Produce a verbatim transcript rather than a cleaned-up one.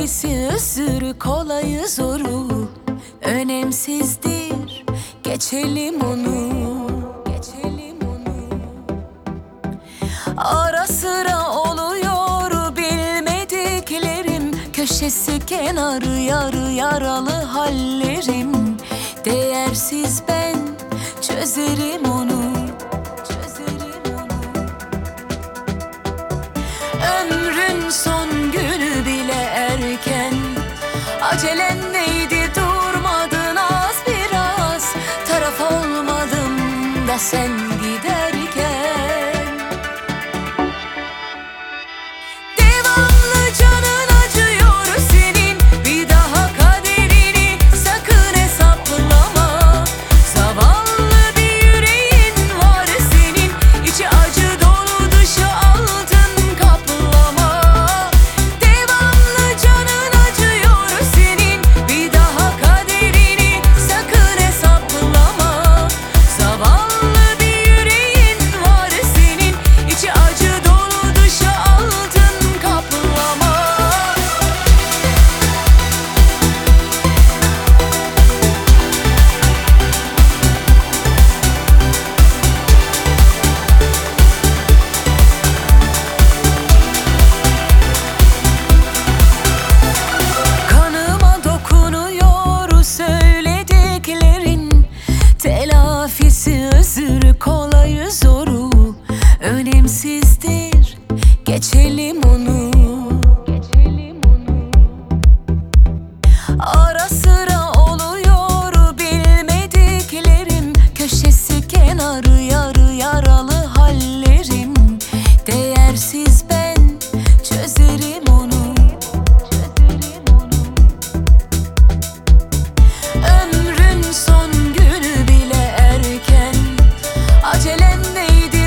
Telafisi özürü kolayı zoru önemsizdir, geçelim onu, geçelim onu. Ara sıra oluyor bilmediklerim, köşesi kenarı yarı yaralı hallerim. Değersiz ben çözerim onu, çözerim onu. Ömrün son günü bile erken, acelen neydi durmadın az biraz. Taraf olmadım da sen giderken. Devamlı canın acıyor senin, bir daha kaderini sakın hesaplama. Zavallı bir yüreğin var senin, içi acı dolu dışı altın kaplama. Devamlı canın acıyor senin, bir daha kaderini sakın hesaplama. Zavallı bir yüreğin var senin, içi acı dolu dışı altın kaplama. Kanıma dokunuyor söylediklerin, telafisi özür kolayı zoru önemsizdir, geçelim onu, geçelim onu. Ara sıra oluyor bilmediklerim, köşesi kenarı yarı yaralı hallerim. Değersiz ben çözerim onu, çözerim onu. Ömrün son günü bile erken, acelen neydi